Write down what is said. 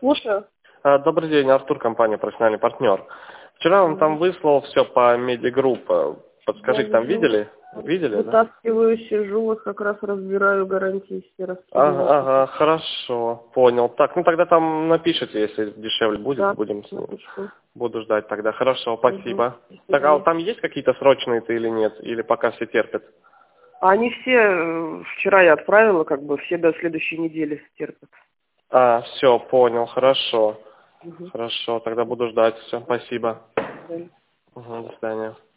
Слушаю. Добрый день, Артур, компания «Профессиональный партнер». Вчера он там выслал все по медиагрупп. Подскажите, там видели? Видели, да? Вытаскиваю, сижу, вот как раз разбираю гарантии все раскидываю. Ага, хорошо, понял. Так, ну тогда там напишите, если дешевле будет, Да, будем напишу. буду ждать тогда. Хорошо, спасибо. До Так, а свидания. там есть какие-то срочные-то или нет? Или пока все терпят? А они все, вчера я отправила, как бы все до следующей недели терпят. Все, понял, хорошо. Угу. Хорошо, тогда буду ждать. Все, спасибо. Да. До свидания.